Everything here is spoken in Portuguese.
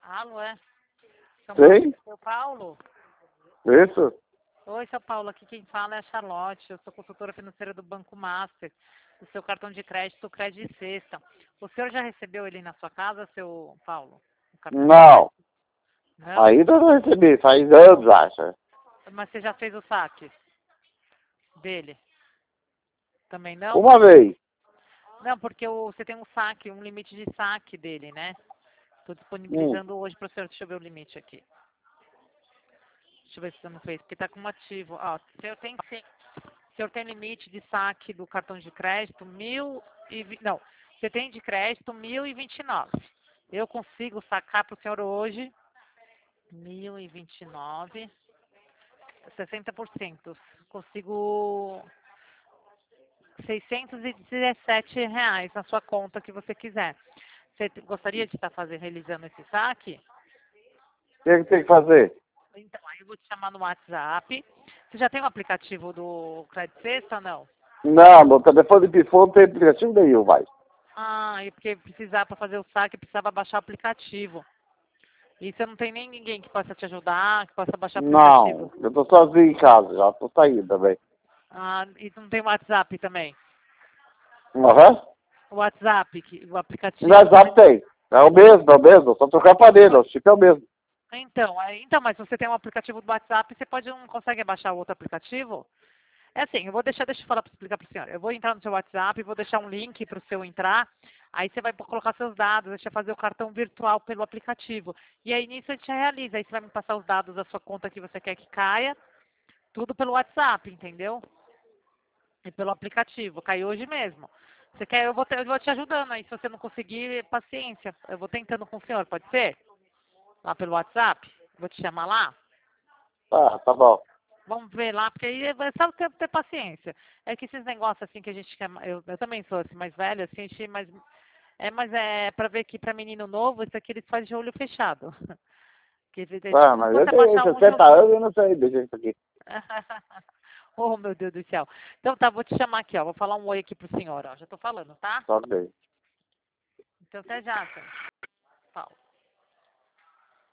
Alô, é? Sim, Seu Paulo? isso. Oi, seu Paulo. Aqui quem fala é a Charlotte. Eu sou consultora financeira do Banco Master. O seu cartão de crédito, o Crédito Sexta. O senhor já recebeu ele na sua casa, seu Paulo? O cartão de Não, crédito? Não? ainda não recebi, faz anos, acha. Mas você já fez o saque dele? Também não? Uma vez. Não, porque você tem um saque, um limite de saque dele, né? Estou Hum. disponibilizando hoje para o senhor. Deixa eu ver o limite aqui. Deixa eu ver se você não fez, porque está com um ativo. Ó, o senhor tem sim. O senhor tem limite de saque do cartão de crédito não, você tem de crédito 1.029. Eu consigo sacar para o senhor hoje 1.029, 60%. Consigo R$ 617 na sua conta que você quiser. Você gostaria de estar realizando esse saque? O que tem que fazer? Então, aí eu vou te chamar no WhatsApp. Você já tem o aplicativo do Crédito Sexta ou não? Não, meu telefone pifou, não tem aplicativo nenhum, vai. Ah, e porque precisar para fazer o saque, precisava baixar o aplicativo. E você não tem nem ninguém que possa te ajudar, que possa baixar o Não, aplicativo. eu tô sozinho em casa, já tô saindo também. Ah, e não tem WhatsApp também. Aham. O WhatsApp, o No aplicativo WhatsApp também. tem. É o mesmo, só trocar aparelho, o chip é o mesmo. Então, mas se você tem um aplicativo do WhatsApp, você não consegue baixar o outro aplicativo? É assim, deixa eu falar para explicar para o senhor. Eu vou entrar no seu WhatsApp, vou deixar um link para o seu entrar, aí você vai colocar seus dados, deixa eu fazer o cartão virtual pelo aplicativo. E aí nisso a gente realiza, aí você vai me passar os dados da sua conta que você quer que caia, tudo pelo WhatsApp, entendeu? E pelo aplicativo, caiu hoje mesmo. Você quer, eu vou te ajudando aí, se você não conseguir, paciência. Eu vou tentando com o senhor, pode ser? Lá pelo WhatsApp? Vou te chamar lá? Tá bom. Vamos ver lá, porque aí é só ter paciência. É que esses negócios assim que a gente quer. Eu também sou assim, mais velha, assim, mas é pra ver que pra menino novo, isso aqui eles fazem de olho fechado. Que é tipo como se Mas eu você tenho baixar um 60 joguinho. anos e não sei deixa isso aqui. Oh, meu Deus do céu. Então tá, vou te chamar aqui, ó. Vou falar um oi aqui pro senhor, ó. Já tô falando, tá? Só bem. Então até já, senhor. Paulo.